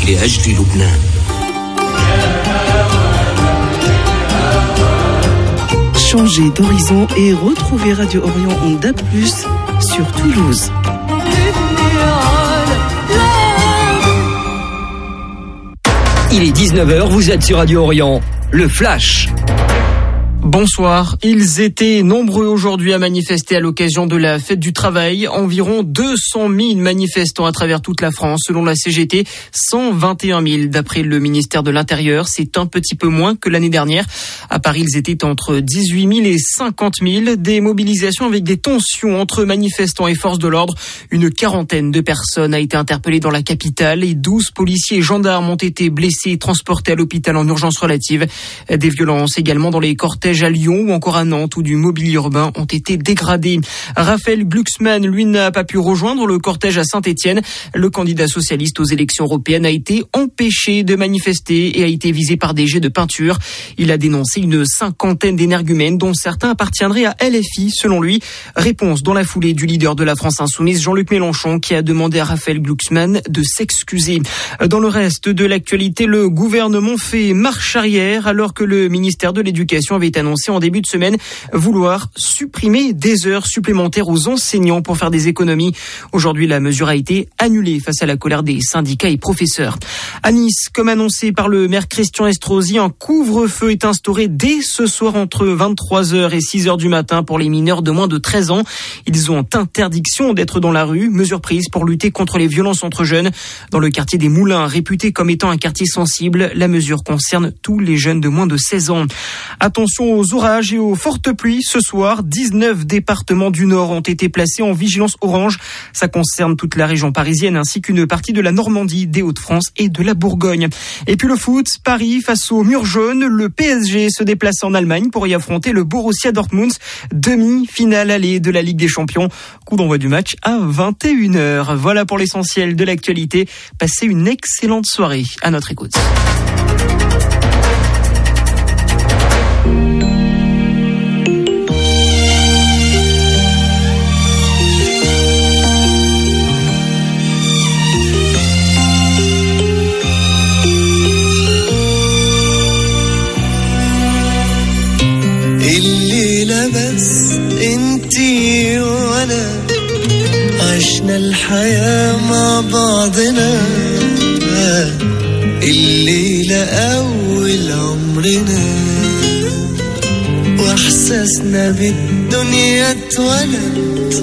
لأجل لبنان. Changez d'horizon et retrouvez Radio Orient en DAB+, sur Toulouse. Il est 19h, vous êtes sur Radio Orient, le Flash. Bonsoir. Ils étaient nombreux aujourd'hui à manifester à l'occasion de la fête du travail. Environ 200 000 manifestants à travers toute la France. Selon la CGT, 121 000 d'après le ministère de l'Intérieur. C'est un petit peu moins que l'année dernière. À Paris, ils étaient entre 18 000 et 50 000. Des mobilisations avec des tensions entre manifestants et forces de l'ordre. Une quarantaine de personnes a été interpellée dans la capitale et 12 policiers et gendarmes ont été blessés et transportés à l'hôpital en urgence relative. Des violences également dans les cortèges à Lyon ou encore à Nantes où du mobilier urbain ont été dégradés. Raphaël Glucksmann, lui, n'a pas pu rejoindre le cortège à Saint-Étienne. Le candidat socialiste aux élections européennes a été empêché de manifester et a été visé par des jets de peinture. Il a dénoncé une cinquantaine d'énergumènes dont certains appartiendraient à LFI selon lui. Réponse dans la foulée du leader de la France Insoumise, Jean-Luc Mélenchon, qui a demandé à Raphaël Glucksmann de s'excuser. Dans le reste de l'actualité, le gouvernement fait marche arrière alors que le ministère de l'Éducation avait annoncé en début de semaine vouloir supprimer des heures supplémentaires aux enseignants pour faire des économies. Aujourd'hui, la mesure a été annulée face à la colère des syndicats et professeurs. À Nice, comme annoncé par le maire Christian Estrosi, un couvre-feu est instauré dès ce soir entre 23h et 6h du matin pour les mineurs de moins de 13 ans. Ils ont interdiction d'être dans la rue, mesure prise pour lutter contre les violences entre jeunes. Dans le quartier des Moulins, réputé comme étant un quartier sensible, la mesure concerne tous les jeunes de moins de 16 ans. Attention aux orages et aux fortes pluies. Ce soir, 19 départements du Nord ont été placés en vigilance orange. Ça concerne toute la région parisienne ainsi qu'une partie de la Normandie, des Hauts-de-France et de la Bourgogne. Et puis le foot, Paris face au mur jaune. Le PSG se déplace en Allemagne pour y affronter le Borussia Dortmund. Demi-finale allée de la Ligue des Champions. Coup d'envoi du match à 21h. Voilà pour l'essentiel de l'actualité. Passez une excellente soirée. À notre écoute. الليلة بس انتي وانا عشنا الحياة مع بعضنا الليلة أول عمرنا واحساسنا بالدنيا اتولد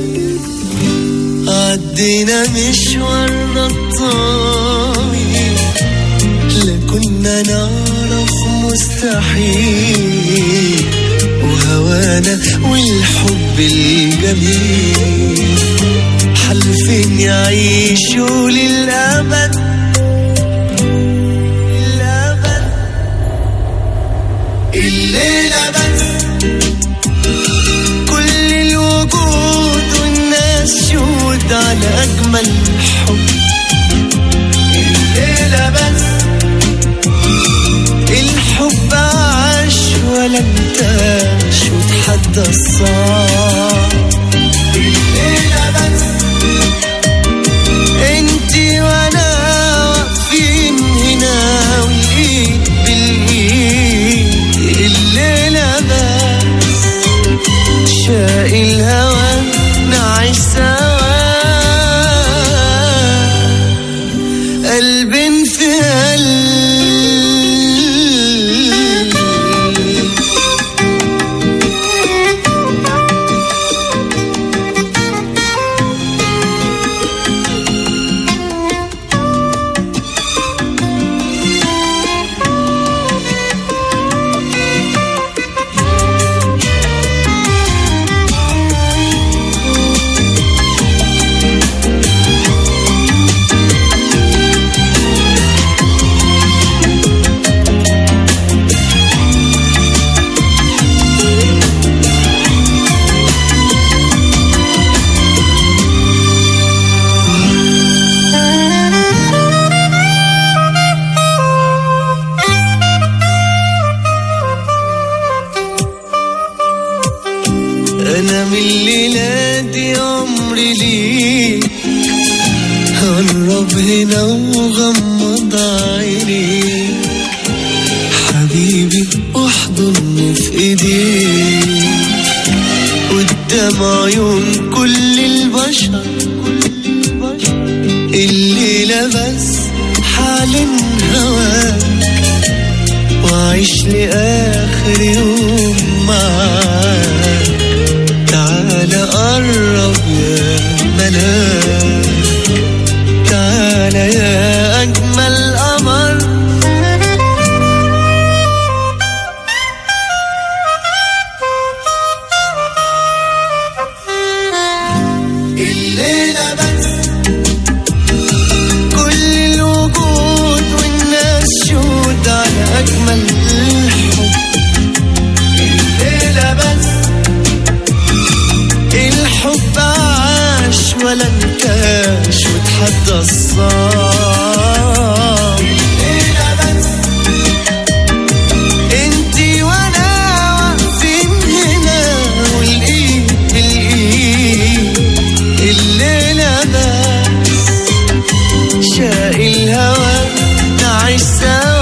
عدينا مشوارنا الطويل لا كنا نعرف مستحيل وهوانا والحب الجميل حلفين يعيشوا للأبد الأبد الليلة بس كل الوجود والناس شهود على أجمل حب الليلة بس الحب عاش ولا انتاش وتحدى الصعب الليلة بس انتي وانا عيون كل البشر. الليلة بس حالن هواك وعيش لآخر يوم معاك. تعالى قرب يا ملاك، تعالى يا أجمل قمر. الليلة بس كل الوجود والناس شهود على أجمل الحب. الليلة بس الحب عاش ولا انكاش وتحدى الصام. الليلة بس انتي وانا واقفين هنا والايد بالايد. الليلة بس شاقي الهوى نعيش سوا.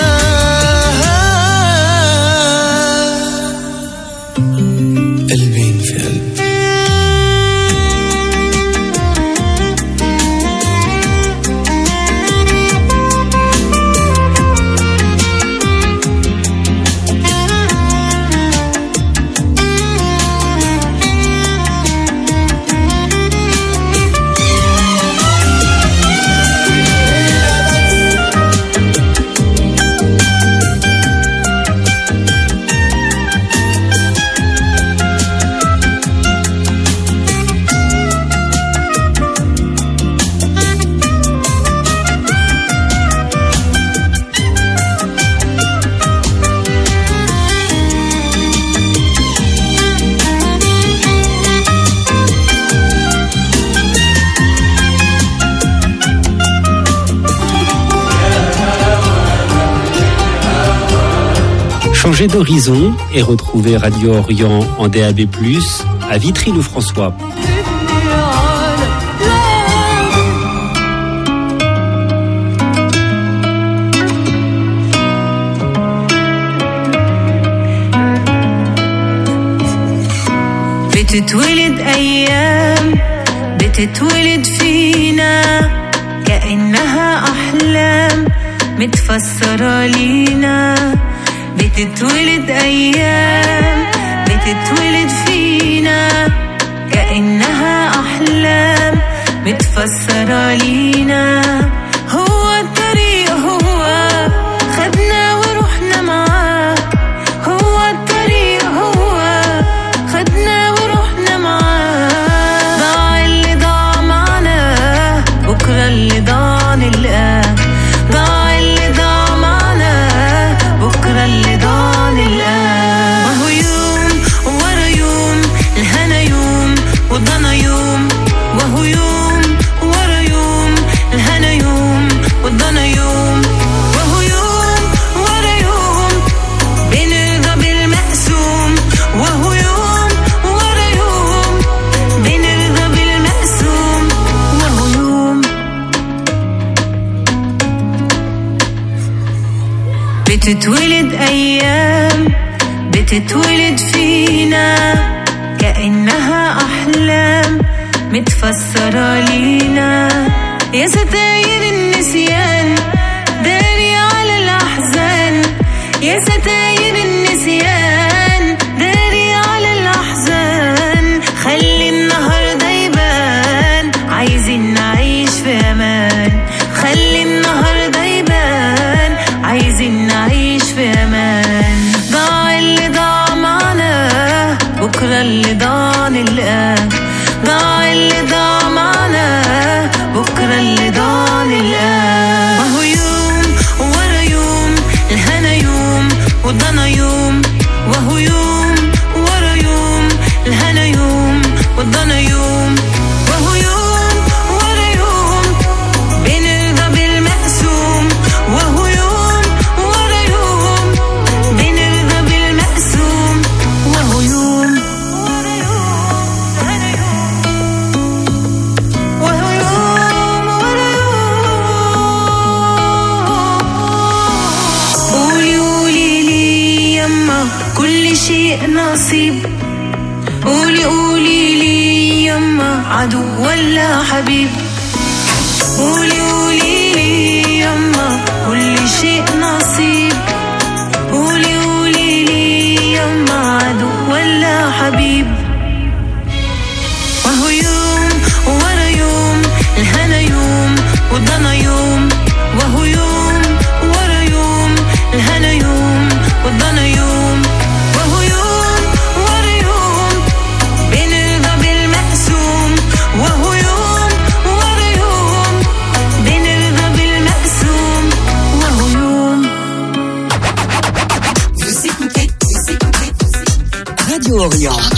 قلبين في قلب. Changer d'horizon et retrouver Radio Orient en DAB+, à Vitry-le-François. بتتولد أيام بتتولد فينا كأنها أحلام متفسرة لينا. بتتولد أيام بتتولد فينا كأنها أحلام متفسرة لينا. هو الطريق هو خدنا ورحنا معاه. هو الطريق هو خدنا ورحنا معاه. ضاع اللي ضاع معنا بكرة اللي ضاع نلقاه. ضاع اللي ضاع معنا بكرة اللي ضاع نلقاه. وهو يوم ورا يوم الهنا يوم وضنا يوم. وهو يوم ورا يوم الهنا يوم وضنا يوم. وهو يوم ورا يوم بنرضى بالمقسوم. وهو يوم ورا يوم بنرضى بالمقسوم. وهو يوم بتتولد أيام بتتولد فينا كأنها أحلام متفسرة لينا. يا ستاير النسيان داري على الأحزان. يا ستاير النسيان داري على الأحزان. خلي النهاردة يبان عايزين نعيش في أمان. خلي النهاردة يبان عايزين نعيش في أمان. ضاع اللي ضاع معنا بكرة اللي ضاع نلقاه. ضاع اللي ضاع معنا بكرة اللي ضاع نلقاه. وهو يوم ورا يوم الهنا يوم وضنا يوم. وهو يوم ورا يوم الهنا يوم وضنا يوم. وهو يوم ورا يوم بنرضى بالمقسوم. وهو يوم ورا يوم بنرضى بالمقسوم. وهو يوم ورا يوم هنا يوم. وهو يوم ورا يوم. قولي قولي لي يما كل شيء نصيب. قولي قولي لي يما عدو ولا حبيب قولي قولي لي يما كل شيء نصيب قولي قولي لي يما عدو ولا حبيب وهو يوم ورا يوم الهنا يوم والضنا يوم وهو يوم ورا يوم الهنا يوم والضنا يوم وهو يوم ورا يوم بنرضى بالمقسوم وهو يوم ورا يوم بنرضى بالمقسوم وهو يوم Radio Orient.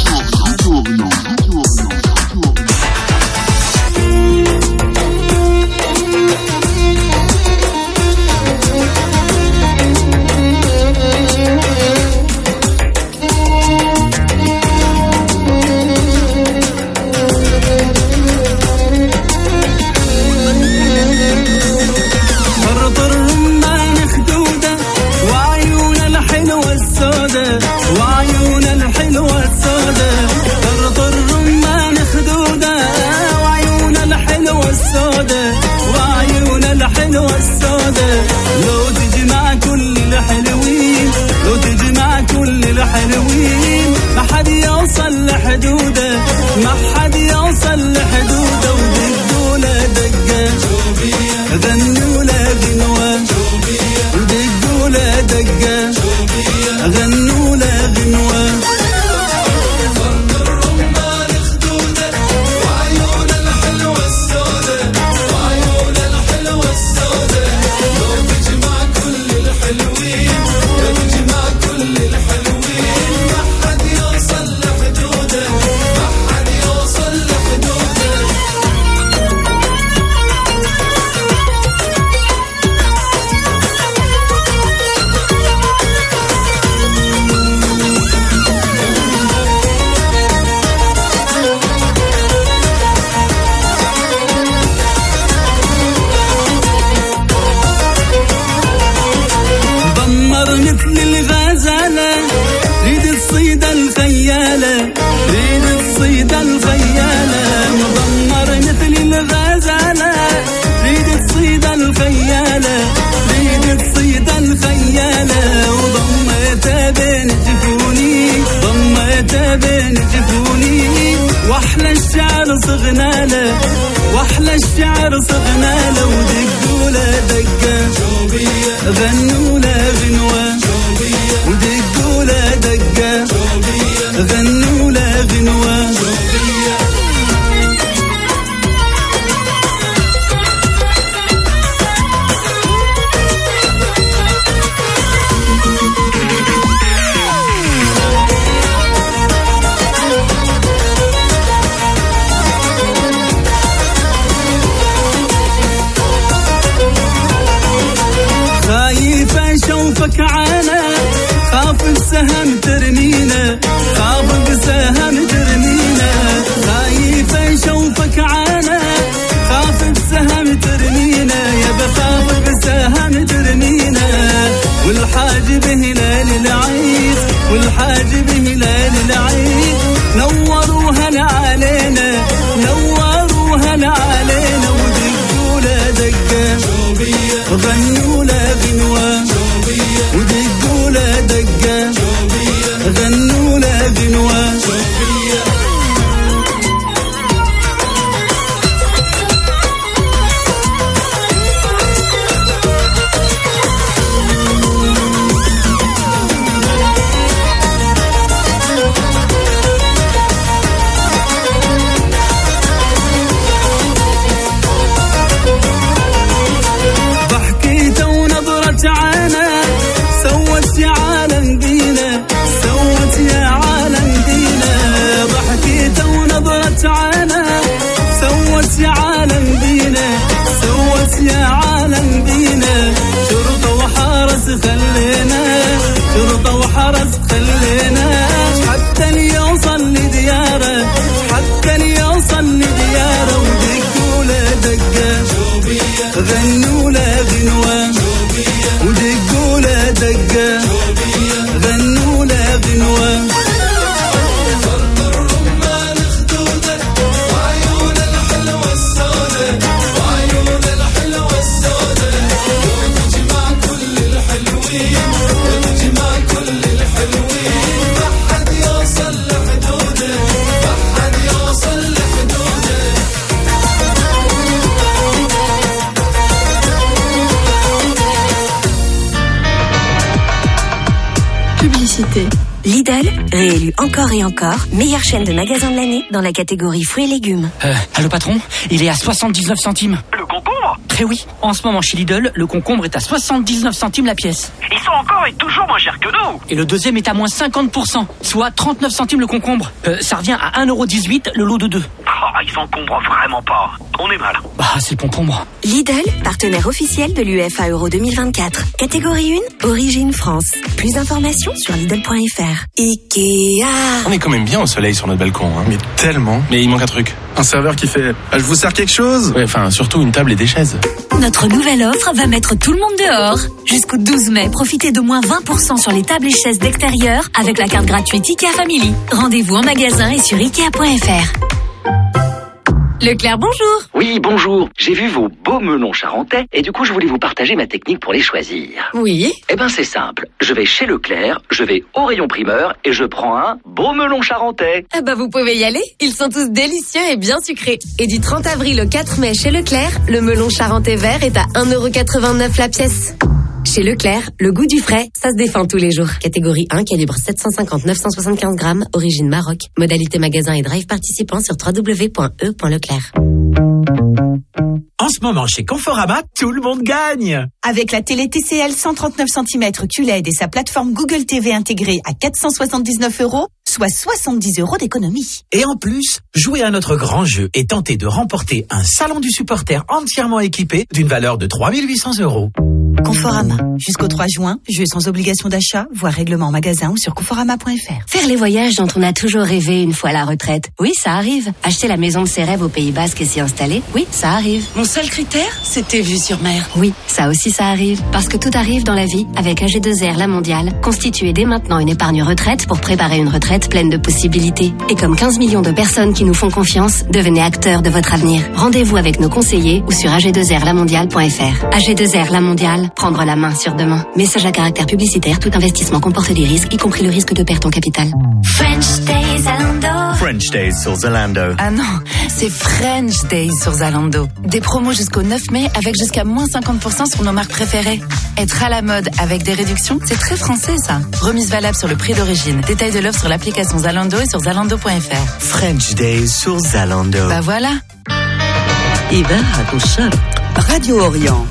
واحلى الشعر صغنا لو دقوا له دقه غنوا له غنوه ودقوا له دقه غنوا له غنوه شوفك عانا خاف بسهم ترمينا خاف بسهم ترمينا خايف اشوفك عانا خاف بسهم ترمينا يا بخاف بسهم ترمينا والحاجب هلال العيد والحاجب هلال العيد نوروها علينا نوروها علينا ودقوا له دقه غنوا له غنوه ودقوا له دقه غنوا له غنوه publicité. Lidl, réélu encore et encore, meilleure chaîne de magasins de l'année dans la catégorie fruits et légumes. Allô patron, il est à 79 centimes. Le concombre ? Eh oui, en ce moment chez Lidl, le concombre est à 79 centimes la pièce. Ils sont encore et toujours moins chers que nous. Et le deuxième est à moins 50%, soit 39 centimes le concombre. Ça revient à 1,18€ le lot de 2. Oh, ils s'encombrent vraiment pas. On est mal. Bah, c'est le concombre. Lidl, partenaire officiel de l'UEFA Euro 2024. Catégorie 1, origine France. Plus d'informations sur Lidl.fr. Ikea. On est quand même bien au soleil sur notre balcon, hein. Mais tellement. Mais il manque un truc. Un serveur qui fait « Je vous sers quelque chose ?» Ouais, enfin, surtout une table et des chaises. Notre nouvelle offre va mettre tout le monde dehors. Jusqu'au 12 mai, profitez de moins 20% sur les tables et chaises d'extérieur avec la carte gratuite Ikea Family. Rendez-vous en magasin et sur Ikea.fr. Leclerc, bonjour. Oui, bonjour. J'ai vu vos beaux melons charentais et du coup, je voulais vous partager ma technique pour les choisir. Oui. Eh ben, c'est simple. Je vais chez Leclerc, je vais au rayon primeur et je prends un beau melon charentais. Ah bah, vous pouvez y aller. Ils sont tous délicieux et bien sucrés. Et du 30 avril au 4 mai chez Leclerc, le melon charentais vert est à 1,89€ la pièce. Chez Leclerc, le goût du frais, ça se défend tous les jours. Catégorie 1, calibre 750-975 grammes, origine Maroc. Modalité magasin et drive participant sur www.e.leclerc. En ce moment, chez Conforama, tout le monde gagne. Avec la télé TCL 139 cm QLED et sa plateforme Google TV intégrée à 479€, soit 70€ d'économie. Et en plus, jouez à notre grand jeu et tentez de remporter un salon du supporter entièrement équipé d'une valeur de 3800€. Conforama. Jusqu'au 3 juin, jeu sans obligation d'achat, voire règlement en magasin ou sur conforama.fr. Faire les voyages dont on a toujours rêvé une fois à la retraite. Oui, ça arrive. Acheter la maison de ses rêves au Pays Basque et s'y installer. Oui, ça arrive. Mon seul critère, c'était vue sur mer. Oui, ça aussi ça arrive. Parce que tout arrive dans la vie avec AG2R La Mondiale. Constituez dès maintenant une épargne retraite pour préparer une retraite pleine de possibilités. Et comme 15 millions de personnes qui nous font confiance, devenez acteurs de votre avenir. Rendez-vous avec nos conseillers ou sur ag2rlamondiale.fr. AG2R La Mondiale, prendre la main sur demain. Message à caractère publicitaire, tout investissement comporte des risques, y compris le risque de perte en capital. French Days Zalando. French Days sur Zalando. Ah non, c'est French Days sur Zalando. Des promos jusqu'au 9 mai avec jusqu'à moins 50% sur nos marques préférées. Être à la mode avec des réductions, c'est très français ça. Remise valable sur le prix d'origine. Détail de l'offre sur l'application Zalando et sur zalando.fr. French Days sur Zalando. Bah voilà. إذاعة الشرق راديو أوريون.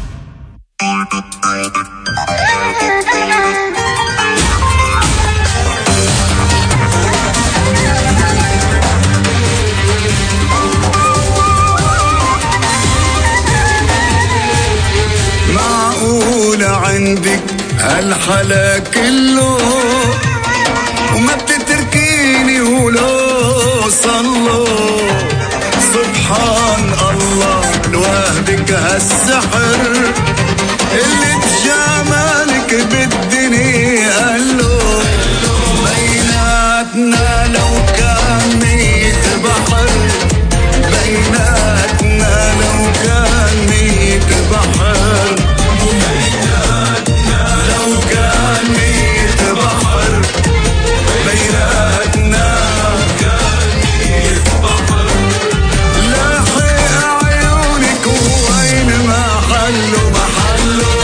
معقولة عندك هالحلا كله وما بتتركيني ولو صلوا سبحان الله لوهبك هالسحر اللي بجمالك بالدنيا قاله بيناتنا لو كان 100 بحر بيناتنا لو كان 100 بحر بيناتنا لو كان 100 بحر بيناتنا لو كان 100 بحر لاحق عيونك وين محله محله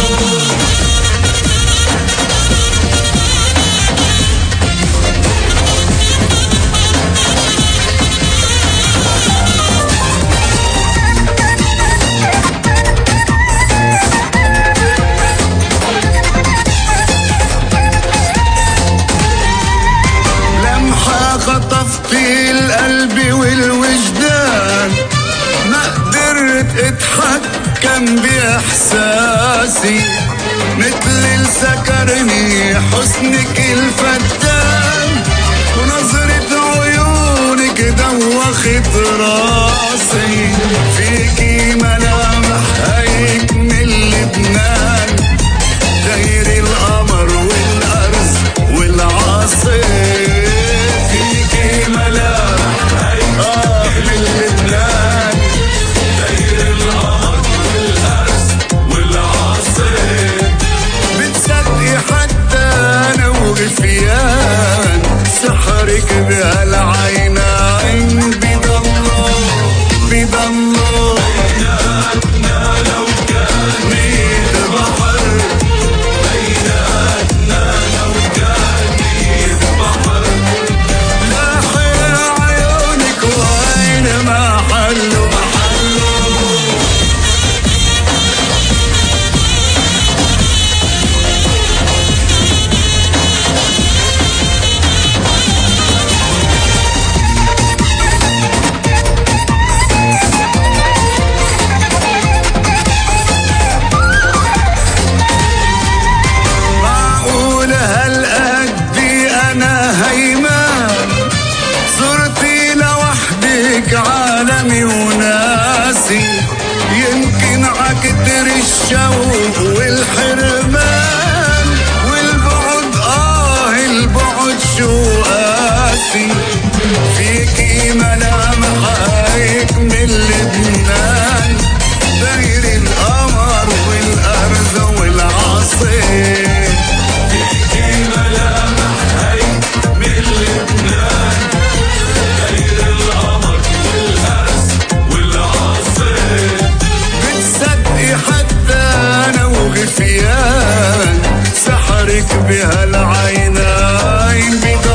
خطفتي القلب والوجدان ما قدرت اتحكم باحساسي مثل السكرني حسنك الفتان ونظرة عيونك دوخت راسي فيكي ملامح هيك من لبنان غير القمر والارز والعاصي من لبنان داير القمر والأرز والعاصف بتصدقي حتى أنا وغفيان سحرك بهالعينين بيضلوا عليك بهالعينين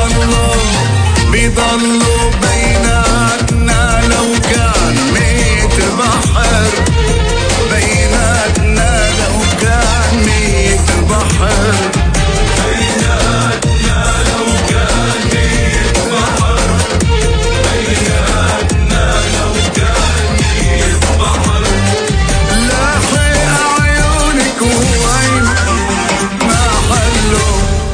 بيضلوا بيناتنا لو كان 100 بحر بيناتنا لو كان 100 بحر بيناتنا لو كان 100 بحر بيناتنا لو كان 100 بحر لاحق عيونك وين ما حلو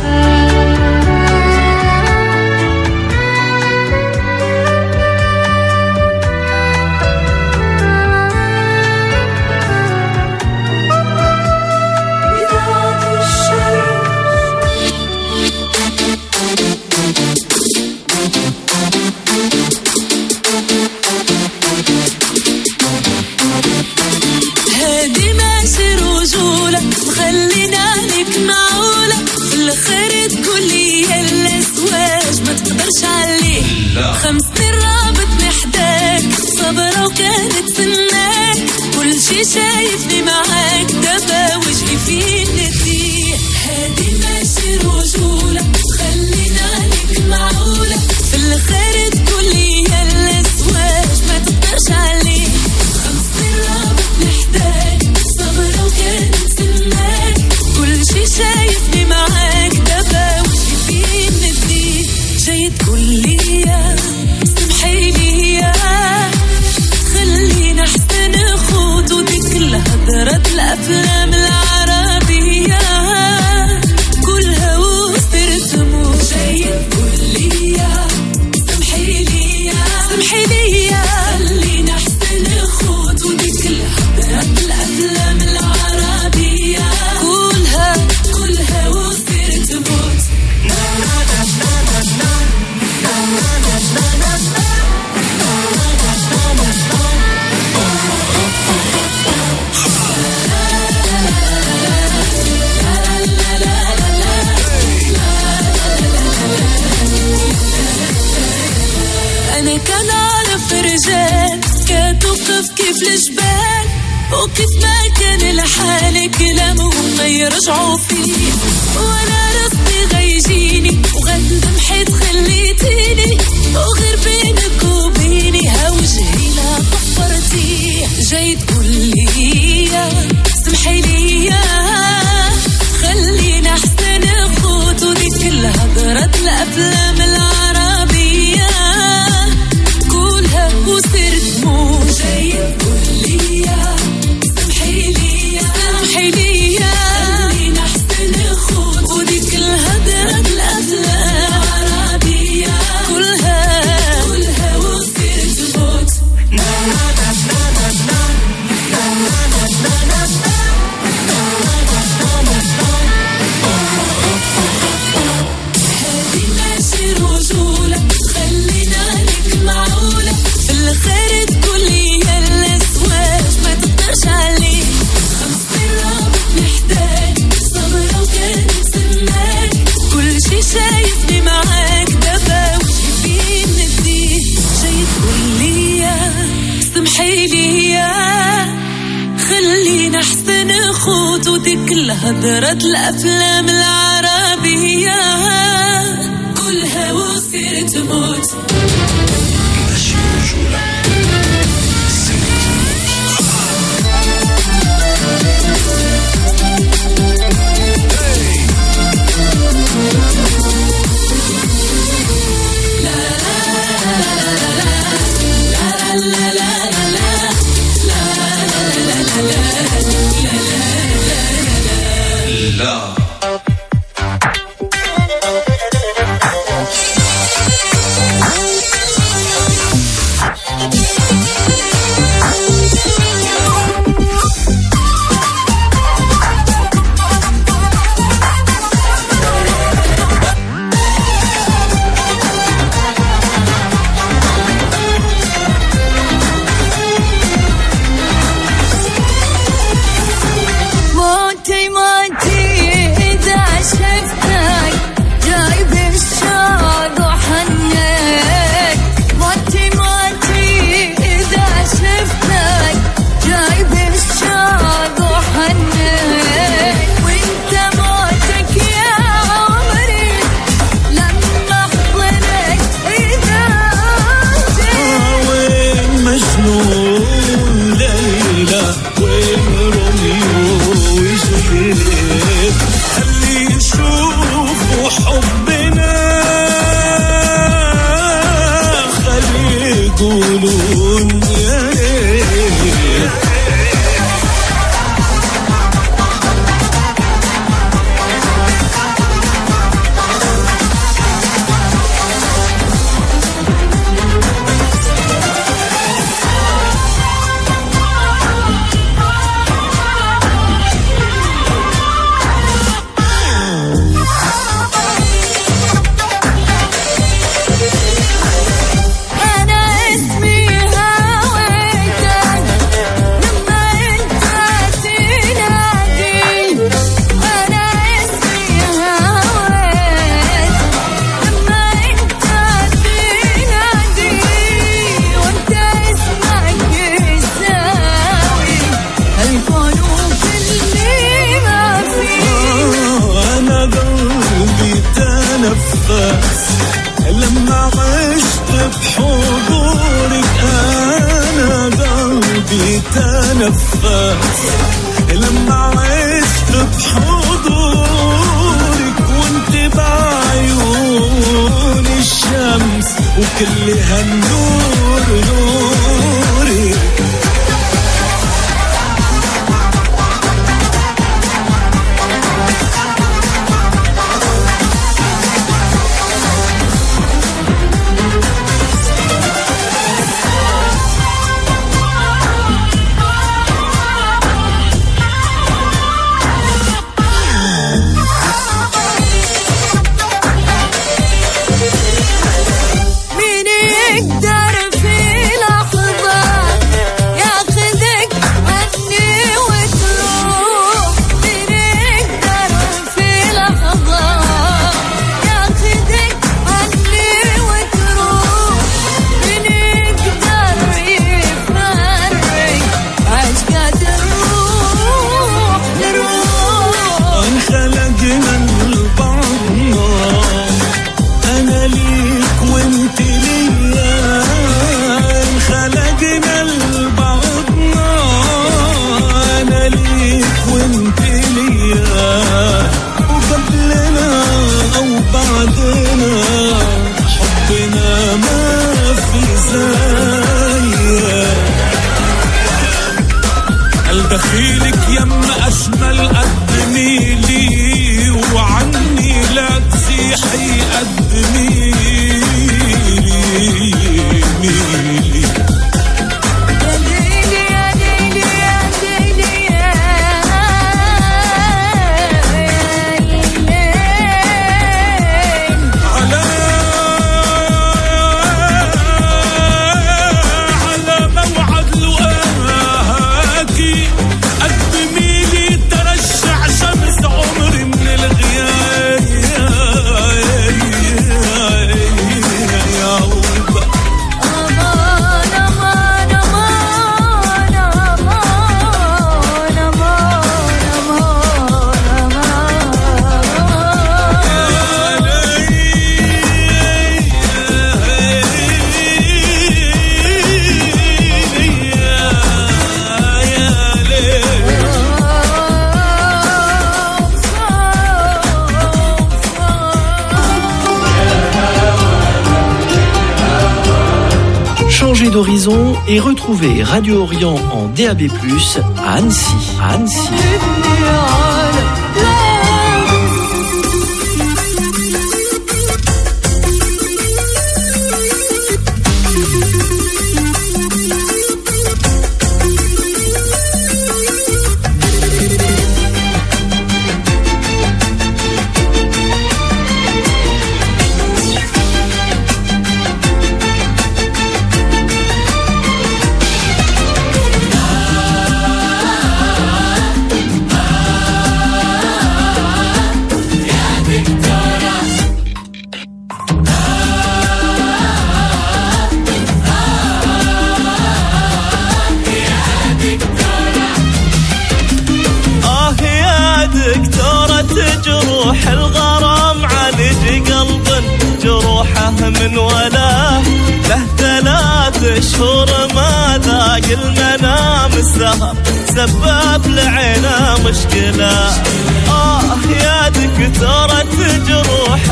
هادي ماشي رجولة مخلينا لك معولة في الخير تقولي يلا زواج ما تقدرش عليه 5 سنين رابط محداك صبرة وكانت سناك كل شي شايفني معاك دابا وجهي فيه نديه هادي ماشي رجولة مخلينا لك معولة في الخير تقولي يلا زواج ما تقدرش عليه 5 سنين رابط محداك صبرة وكانت سناك كل شي شايفني معاك دابا وجهي فيه نديه جاي تقولي سمحيلي خلينا احسن خوت وديك الهضرة الافلام العربية كلها وصرت مو جاي تقولي سمحيلي خلينا احسن خوت وديك الهضرة الافلام العربية كلها وصرت موت أنا كان أعرف رجال كتوقف كيف الجبال وكيف ما كان الحال كلامهم ما يرجعوا فيه وأنا رصدي غيجيني وغندم حيت خليتيني وغير بينك وبيني هاوجهي لا طفرتيه جاي تقولي سمحيلي خلينا احسن خوت وديك الهضرة الأفلام العربية كلها وصرت مو جاي تقولي سمحيلي خلينا احسن خوت وديك الهضرة الأفلام العربية كلها وصرت موت هادي ماشي رجولة خلينا لك معولة في الخير تقولي يلا زواج ما تقدرش عليه 5 سنين رابط محتاج صبرة وكانت سناك كل شي شايفني معاك دابا وجهي فيه نديه جاي تقولي سمحيلي خلينا احسن خوت وديك الهضرة الافلام العربية كلها وصرت موت ماشي رجولة لا حبنا خلي يقولون يا ريت. لما عشت بحضورك أنا قلبي تنفس، لما عشت بحضورك وانت بعيون الشمس وكل هالنور نورك. دخيلك يما أجمل قدمي لي وعني لا تزيحي قدمي لي ميلي. Changez d'horizon et retrouvez Radio Orient en DAB+, à Annecy. جروح الغرام عالج قلب جروحه من ولا له 3 أشهر ما ذاق المنام السهر سبب لعينه مشكلة. يا دكتورة جروح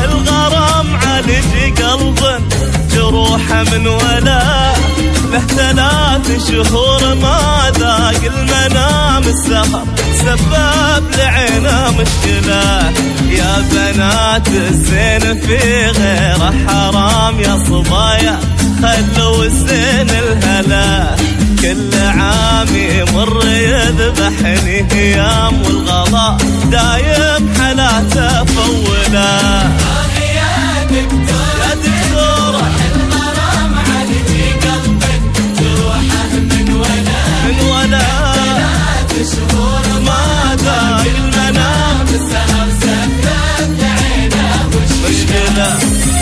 شهور ما ذاق المنام السهر سبب لعينا مشكلة يا بنات الزين في غيره حرام يا صبايا خلوا الزين الهلا كل عام يمر يذبحني هيام والغلا دايم حالاته فولا يا دكتورة الغرام عالجي قلبك جروحه من ولا 3 شهور ما ذاق المنام السهر سبب لعينه مشكلة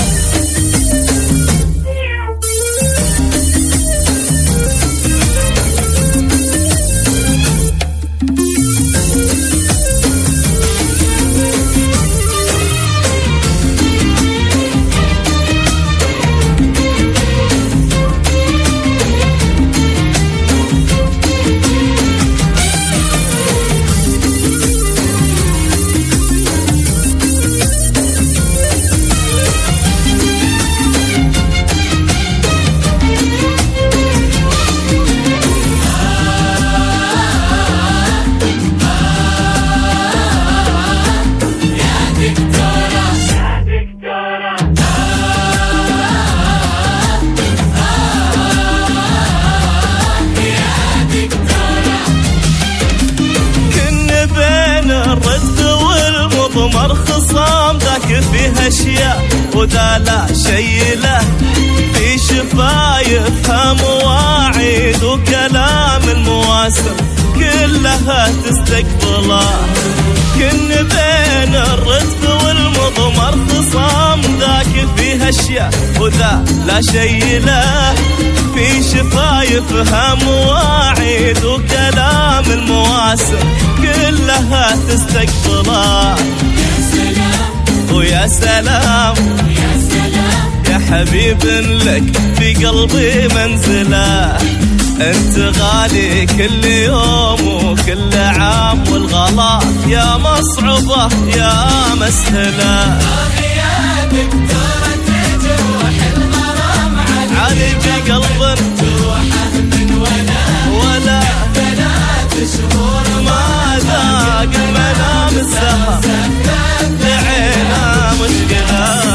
فيها اشياء وذا لا شي له في شفايفها مواعيد وكلام المواسم كلها تستقبله كن بين الرتب والمضمر خصام ذاك فيها اشياء وذا لا شي له في شفايفها مواعيد وكلام المواسم كلها تستقبله ويا سلام يا سلام يا حبيب لك في قلبي منزله انت غالي كل يوم وكل عام والغلا يا مصعوبة يا مسهلة يا دكتورة تجروح الغرام عالج قلب جروحه من ولا 3 شهور ما ذاق المنام السهر لعينا مشكلة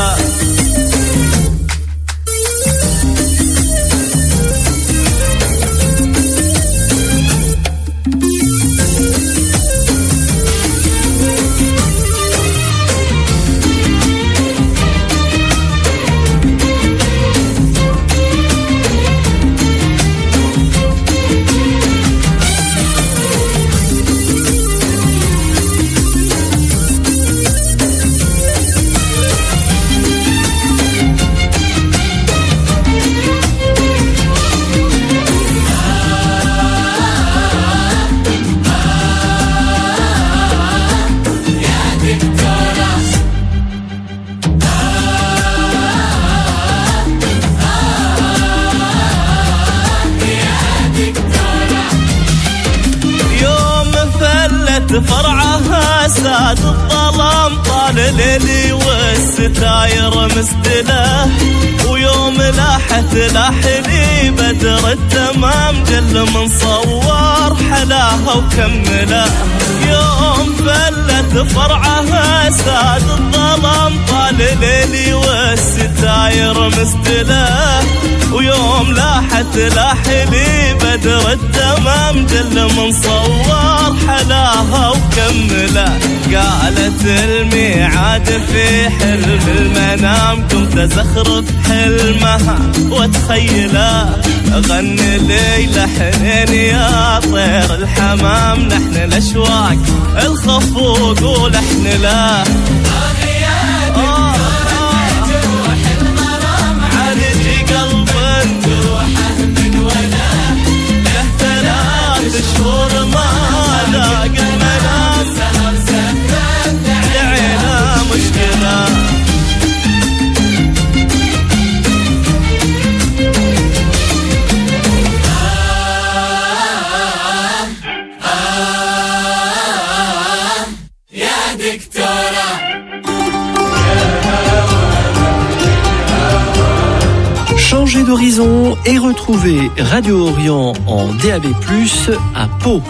فرعها ساد الظلام طال ليلي والستاير مسدله ويوم لاحت لاحني بدر التمام جل من صور حلاها وكمله يوم فلت فرعها ساد الظلام طال ليلي والستاير مسدله ويوم لاحت لاحني بدر التمام جل من صور حلاها وكمله قالت الميعاد في حلم المنام كنت زخرف حلمها وتخيله غني لي لحنين يا طير الحمام لحن الاشواق الخفوق ولحن له جروح الغرام عالج قلب جروحه من ولا 3 شهور ما ذاق المنام سهر سبب لعينا مشكلة يا دكتورة Changez d'Horizon et retrouvez Radio Orient en DAB+, à Pau.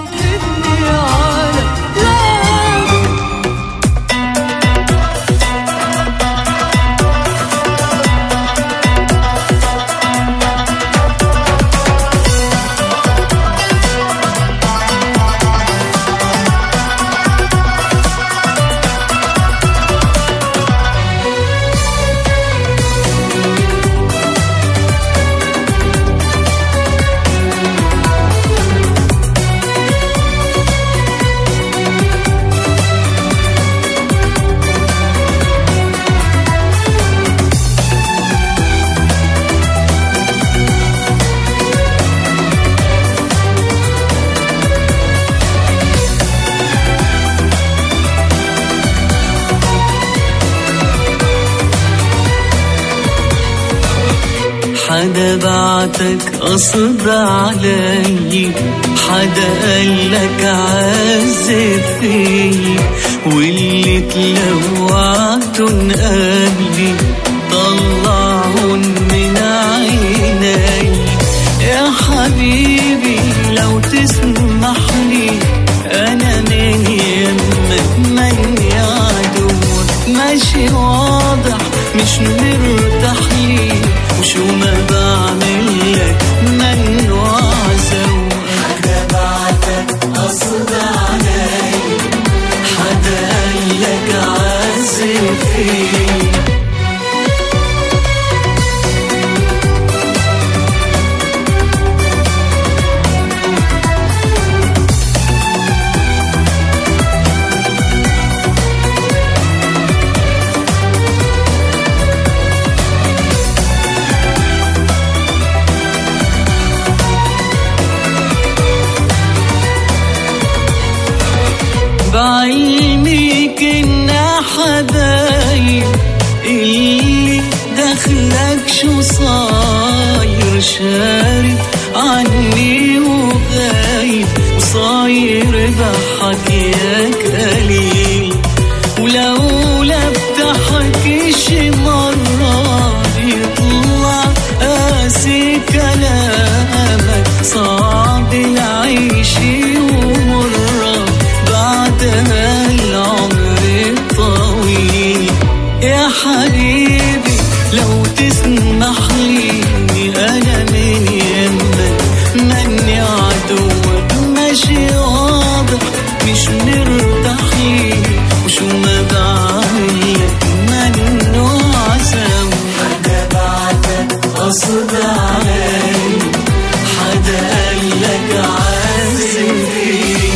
حدا بعتك قصد علي، حدا قالك عذب فيي، واللي تلوعتن قبلي طلعهن من عيني. يا حبيبي لو تسمح لي أنا من يمك مني عدوك، ماشي واضح مش مرتاح لي، وشو ما بعملك منو عزوك. حدا بعتك قصد علي، حدا قالك عذب فيي. بعلمي كنا حبايب، اللي دخلك شو صاير، شارد عني وغايب، وصاير بحكيك قليل، ولولا بتحكي شي مرة بيطلع قاسي كلامك، صعب العيش ومرة بعد هالعمر الطويل. يا حبيبي لو تسمح لي أنا من يمك مني عدوك، ماشي واضح مش مرتاح لي، وشو ما بعملك منو عزوك. حدا بعتك قصد علي، حدا قالك عذب فيي.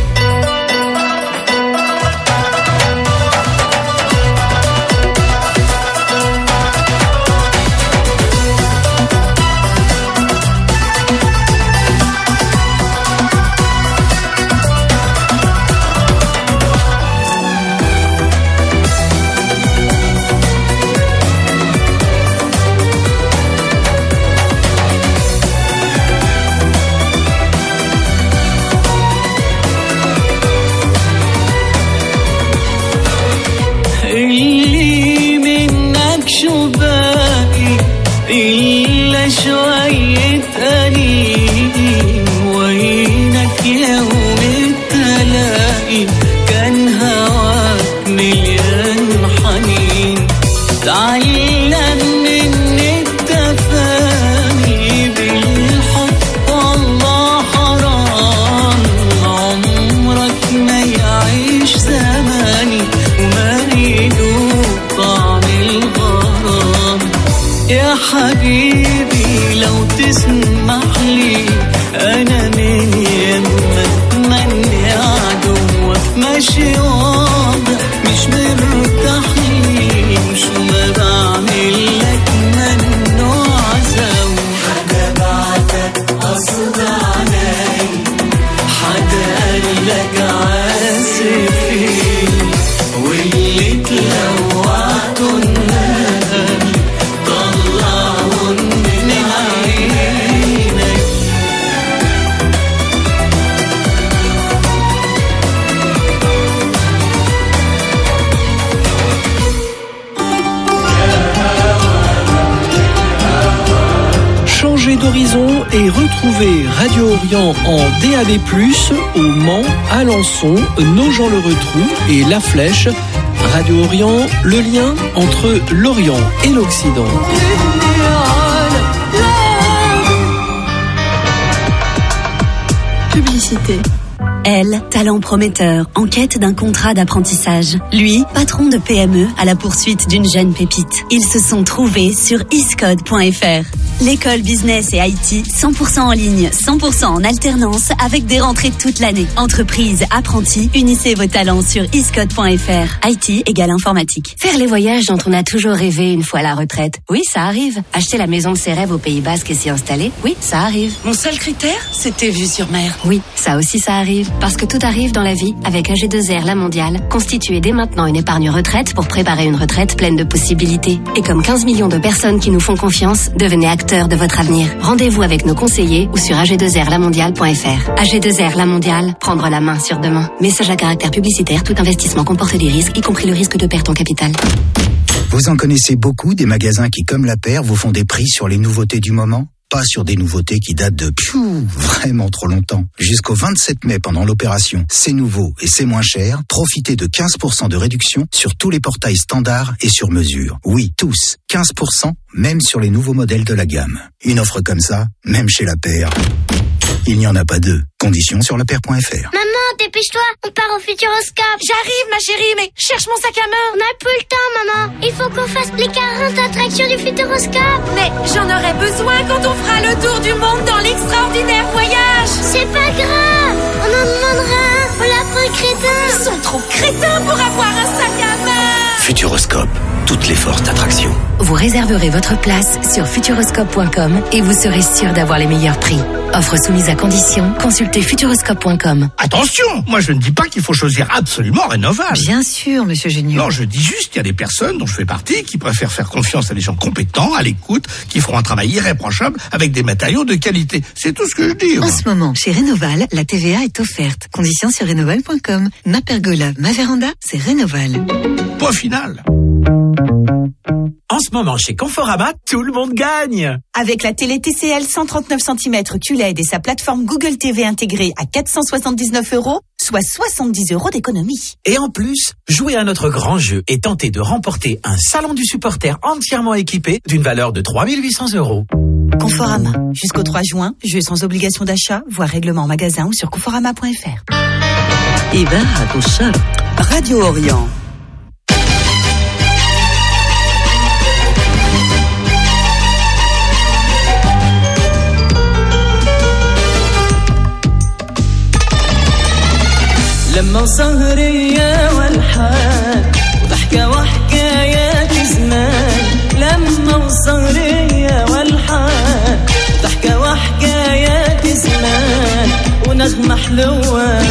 اللي منك شو باقي إلا شوية قليل، وينك يوم التلاقي كان هواك مليان حنين. تعلم من التفاني بالحب والله حرام، عمرك ما يعيش زماني وما يدوق طعم الغرام. يا حبيبي لو تسمح لي أنا من يمك مني عدوك، ماشي واضح مش مرتاح لي، وشو ما بعملك منو عزوك. حدا بعتك قصد علي، حدا قالك عذب فيي، واللي تلوعتن طلعهن من عيني. d'Horizon et retrouvez Radio Orient en DAB+, au Mans, Alençon, Nogent-le-Rotrou et La Flèche. Radio Orient, le lien entre l'Orient et l'Occident. Publicité. Elle, talent prometteur, en quête d'un contrat d'apprentissage. Lui, patron de PME à la poursuite d'une jeune pépite. Ils se sont trouvés sur iscode.fr. L'école business et IT, 100% en ligne, 100% en alternance, avec des rentrées toute l'année. Entreprise, apprentis, unissez vos talents sur iscode.fr. IT égale informatique. Faire les voyages dont on a toujours rêvé une fois à la retraite. Oui, ça arrive. Acheter la maison de ses rêves au Pays Basque et s'y installer. Oui, ça arrive. Mon seul critère, c'était vue sur mer. Oui, ça aussi ça arrive. Parce que tout arrive dans la vie avec AG2R La Mondiale. Constituez dès maintenant une épargne retraite pour préparer une retraite pleine de possibilités. Et comme 15 millions de personnes qui nous font confiance, devenez acteurs de votre avenir. Rendez-vous avec nos conseillers ou sur ag2rlamondiale.fr. AG2R La Mondiale, prendre la main sur demain. Message à caractère publicitaire, tout investissement comporte des risques, y compris le risque de perte en capital. Vous en connaissez beaucoup des magasins qui, comme la paire, vous font des prix sur les nouveautés du moment? Pas sur des nouveautés qui datent de vraiment trop longtemps. Jusqu'au 27 mai pendant l'opération C'est nouveau et c'est moins cher, profitez de 15% de réduction sur tous les portails standards et sur mesure. Oui, tous. 15%, même sur les nouveaux modèles de la gamme. Une offre comme ça, même chez la paire, il n'y en a pas deux. Conditions sur lapaire.fr. Maman, dépêche-toi, on part au Futuroscope. J'arrive, ma chérie, mais cherche mon sac à main. On n'a plus le temps, maman. Il faut qu'on fasse les 40 attractions du Futuroscope. Mais j'en aurai besoin quand on fera le tour du monde dans l'extraordinaire voyage. C'est pas grave, on en demandera un. On l'apprend crétin. Ils sont trop crétins pour avoir un sac à main. Futuroscope, toutes les forces d'attraction. Vous réserverez votre place sur futuroscope.com et vous serez sûr d'avoir les meilleurs prix. Offre soumise à condition, consultez futuroscope.com. Attention, moi je ne dis pas qu'il faut choisir absolument Rénoval. Bien sûr, monsieur Géniaux. Non, je dis juste qu'il y a des personnes dont je fais partie qui préfèrent faire confiance à des gens compétents, à l'écoute, qui feront un travail irréprochable avec des matériaux de qualité. C'est tout ce que je dis. En ce moment, chez Rénoval, la TVA est offerte. Conditions sur rénoval.com. Ma pergola, ma véranda, c'est Rénoval. Point final. En ce moment, chez Conforama, tout le monde gagne. Avec la télé TCL 139 cm QLED et sa plateforme Google TV intégrée à 479 €, soit 70 € d'économie. Et en plus, jouez à notre grand jeu et tentez de remporter un salon du supporter entièrement équipé d'une valeur de 3 800 €. Conforama. Jusqu'au 3 juin, jeu sans obligation d'achat, voire règlement en magasin ou sur conforama.fr. Radio Orient. لما سهرية والحال ضحكة وحكايات زمان لما سهرية والحال ضحكة وحكايات زمان ونغمة حلوة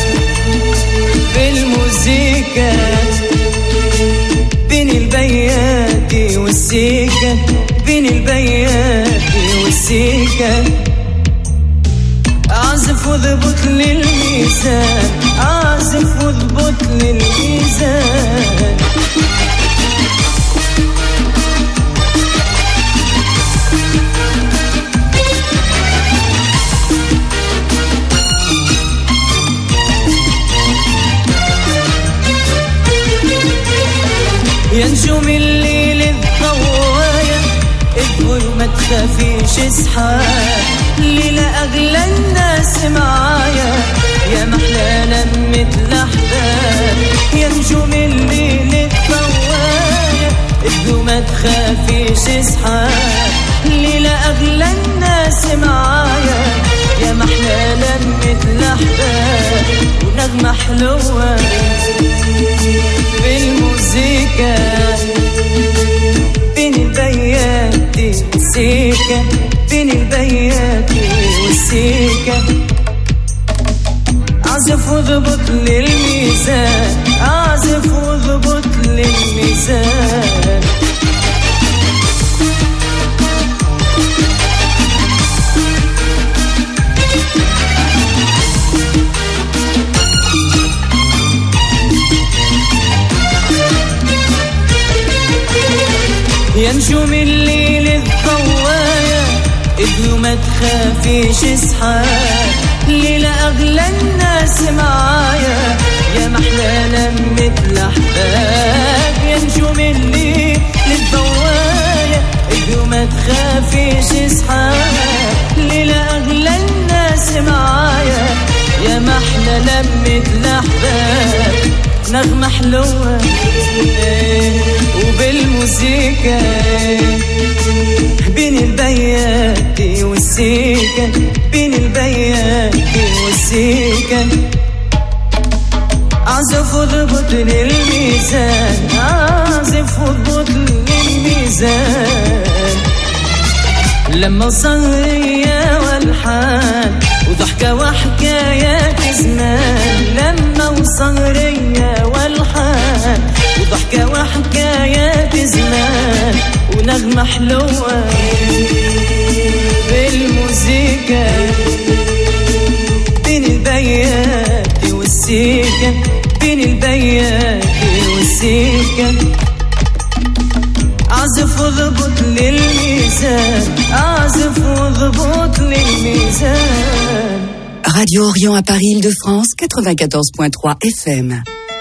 بالموسيقى بين البياتي والسيكة بين البياتي والسيكة أعزف وضبط للميزان أعزف وضبط للميزان يا نجوم الليل الضوايا الظلمة تخافيش اصحى ليلة أغلى الناس معايا يا محلانا مثل أحباب يا نجوم الليل الضوايا الظلمة تخافيش اصحى ليلة أغلى الناس معايا يا محلانا مثل أحباب ونغمة حلوة بالموسيقى بين البياتي والسيكة بين البياتي والسيكة أعزف وضبط للميزان أعزف وضبط للميزان يا نجوم الليل الضوايا إذ ما تخافيش اصحى الليلة أغلى الناس معايا يا محلى لمة الأحباب يا نجوم الليل للضوايا إذ ما تخافيش اصحى الليلة أغلى الناس معايا يا محلى لمة الأحباب نغمة حلوة وبالموسيقى بين البيات والسيكة بين البيات والسيكة أعزف وضبط للميزان أعزف وضبط للميزان لما صغرية والحان وضحكة وحكايات زمان لما وصغرية والحان وضحكة وحكايات زمان ونغمة حلوة بالموسيقى بين البيات والسيكة بين البيات والسيكة أعزف وضبط للميزان أعزف وضبط للميزان Radio Orient à Paris, Île-de-France, 94.3 FM.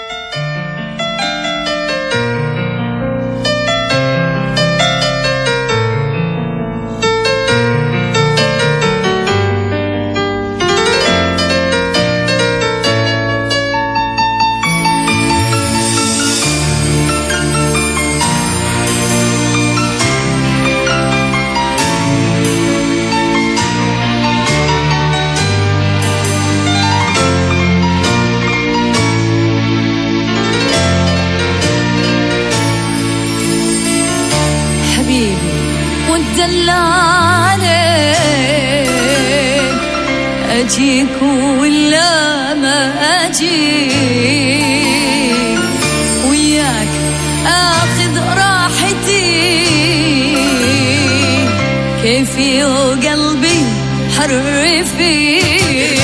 أجيك ولا ما أجيك وياك أخذ راحتي كيفي وقلبي حر فيك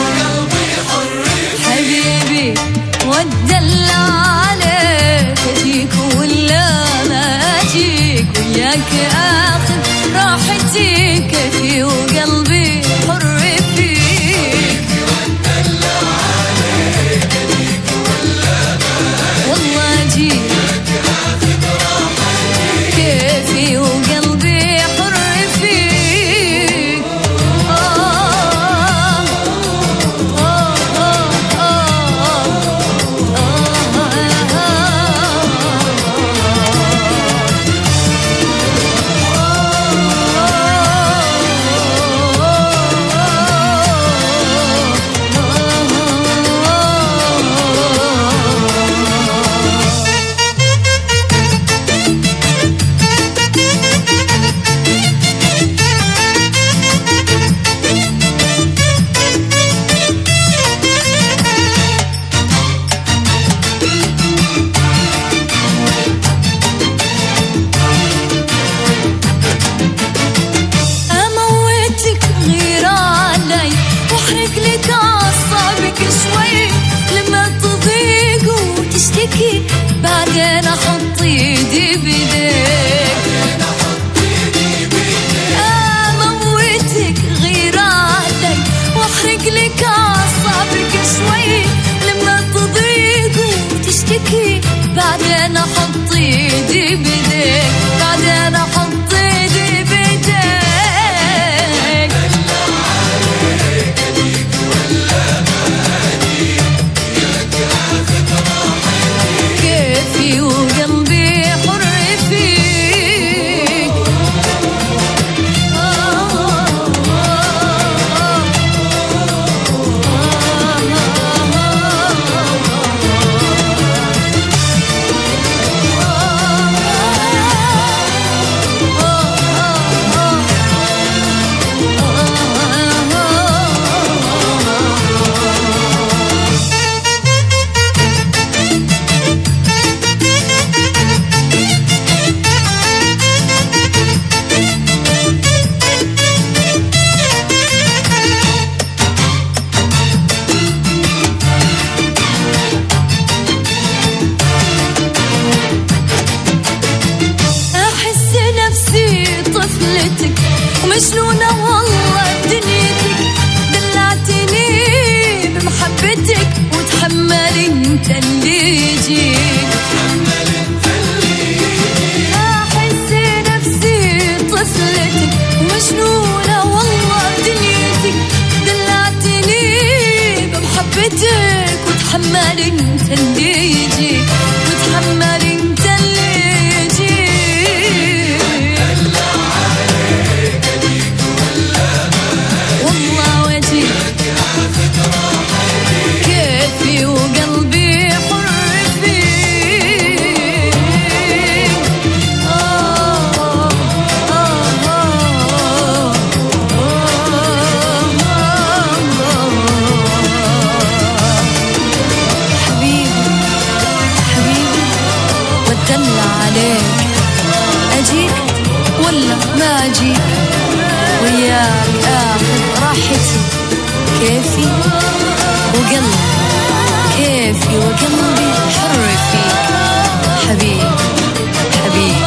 حبيبي واتدلع عليك أجيك ولا ما أجيك وياك أخذ راحتي كيفي وقلبي حر بعدين أحط إيدي بيديك أموتك غير علي وأحرق لك أعصابك شوي لما تضيق وتشتكي بعدين أحط إيدي بيديك بعدين أحط إيدي بيديك كيفي وقلبي حر فيك اتدلع عليك اجيك ولا ما اجيك وياك اخذ راحتي كيفي وقلبي كيفي وقلبي حر فيك حبيبي حبيبي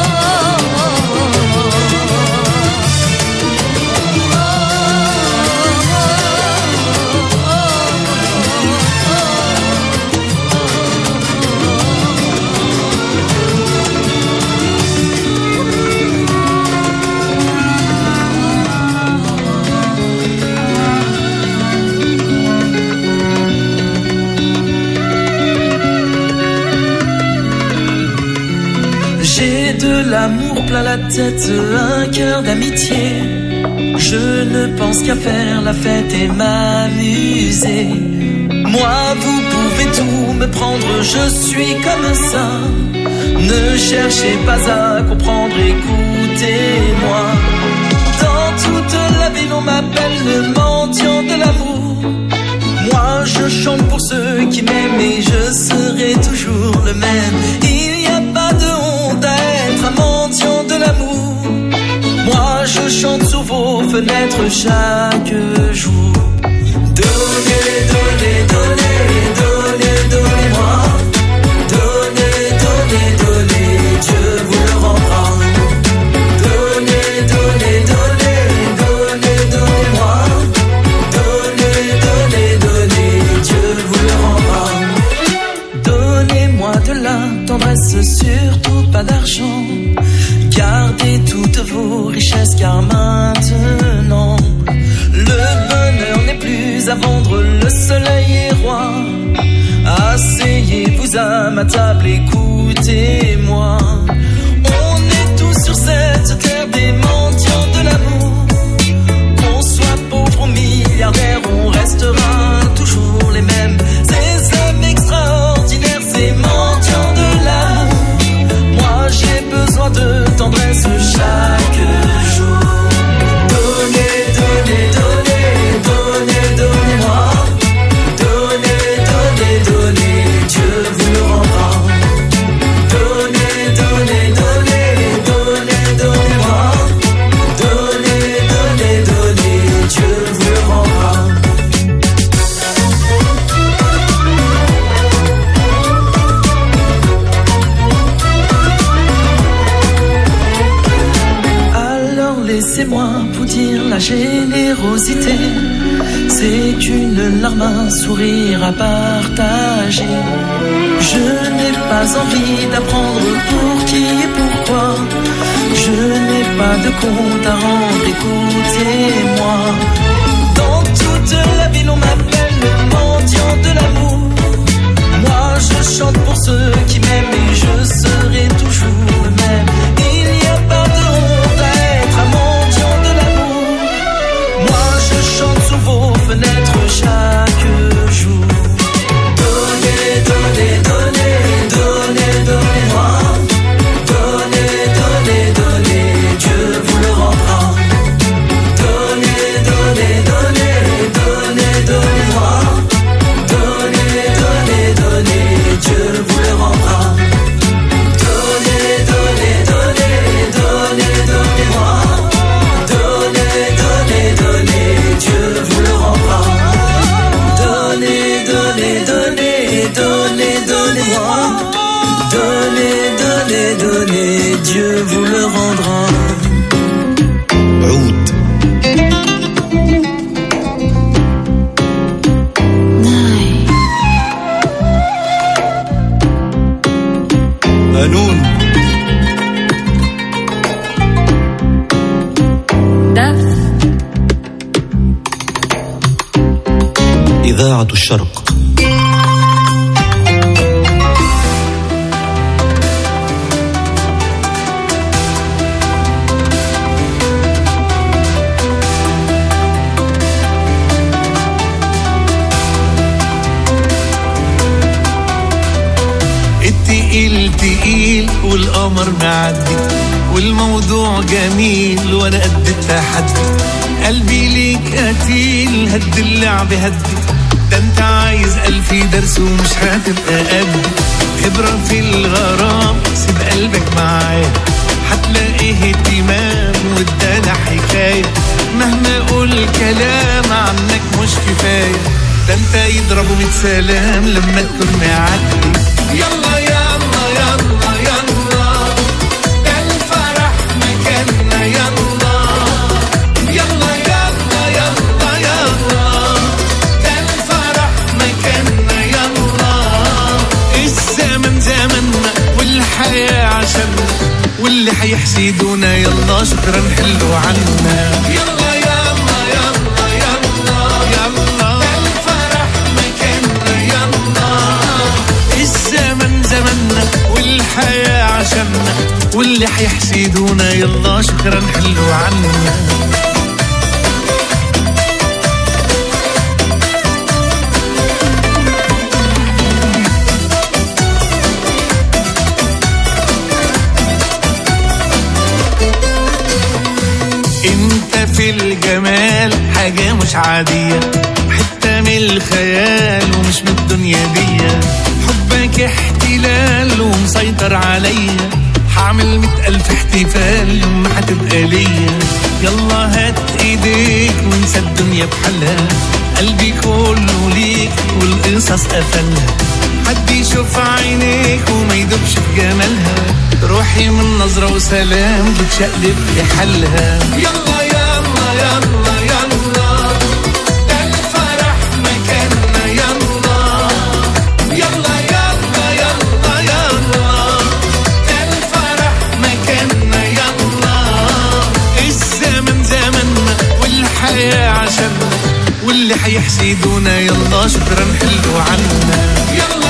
J'ai de l'amour plein la tête, un cœur d'amitié. Je ne pense qu'à faire la fête et m'amuser. Moi, vous pouvez tout me prendre, je suis comme ça. Ne cherchez pas à comprendre, écoutez-moi. Dans toute la ville, on m'appelle le mendiant de l'amour. Moi, je chante pour ceux qui m'aiment et je serai toujours le même. Il n'y a pas de honte à être un mendiant de l'amour. Moi, je chante sur vos fenêtres chaque jour. Donnez, donnez, donnez, donnez, donnez-moi. Donnez, donnez, donnez, Dieu vous le rendra. Donnez, donnez, donnez, donnez, donnez-moi. Donnez, donnez, donnez, Dieu vous le rendra. Donnez-moi de la tendresse, surtout pas d'argent. Gardez toutes vos richesses car maintenant le bonheur n'est plus à vendre, le soleil est roi. Asseyez-vous à ma table, écoutez-moi. On est tous sur cette terre des mendiants de l'amour. Qu'on soit pauvre ou milliardaire, on restera toujours les mêmes. Ces hommes extraordinaires, ces mendiants de l'amour. Moi j'ai besoin de tendresse chaque jour. Donnez, donnez, donnez, donnez, donnez-moi. Donnez, donnez, donnez, Dieu vous le rendra. Donnez, donnez, donnez, donnez, donnez-moi. Donnez, donnez, donnez, Dieu vous le rendra. Laissez-moi vous dire la générosité, c'est une larme, un sourire à partager. Je n'ai pas envie d'apprendre pour qui et pourquoi. Je n'ai pas de compte à rendre, écoutez-moi. Dans toute la ville on m'appelle le mendiant de l'amour. Moi je chante pour ceux qui m'aiment et je serai toujours le même. Il n'y a pas de honte à être un mendiant de l'amour. Moi je chante sous vos fenêtres chaque jour. Donnez, donnez, donnez, donnez, donnez-moi. Donnez, donnez, donnez, Dieu vous le rendra. Donnez, donnez, donnez, donnez, donnez-moi. Donnez, donnez, donnez, Dieu vous le rendra. Donnez, donnez, donnez, donnez, donnez-moi. Donnez, donnez, donnez, Dieu vous le rendra. Donnez, donnez, donnez, donnez, donnez-moi. Donnez, donnez, donnez, Dieu vous le rendra. Route. قانون إذاعة الشرق. التقيل تقيل والقمر معدي والموضوع جميل وانا قد التحدي. قلبي ليك قتيل هد اللعب هدي. ده انت عايز 1000 درس ومش هتبقى قدي. خبرة في الغرام سيب ده انت يضربوا 100 سلام لما تكون معدي. يلا يلا يلا يلا ده الفرح مكاننا. يلا يلا يلا يلا يلا ده الفرح مكاننا. يلا الزمن زمننا والحياة عشاننا واللي حيحسدونا يلا شكرا حلوا عنا. يلا يلا يلا يلا يلا ده الفرح مكاننا. يلا الزمن زمننا والحياة عشاننا واللي حيحسدونا يلا شكرا حلوا عنا. انت في الجمال حاجة مش عادية، حتة من الخيال ومش من الدنيا دي. حبك احتلال ومسيطر عليا، هعمل 100,000 احتفال لما هتبقى ليا. يلا هات ايديك ونسى الدنيا بحالها، قلبي كله ليك والقصص قفلها. حد يشوف عينيك وما يدوبش في جمالها، روحي من نظرة وسلام بتشقلب لحالها. يلا يلا يلا يلا ده الفرح مكاننا. يلا يلا يلا يلا يلا ده الفرح مكاننا. يلا الزمن زمننا والحياة عشاننا واللي حيحسدونا يلا شكرا حلوا عنا. يلا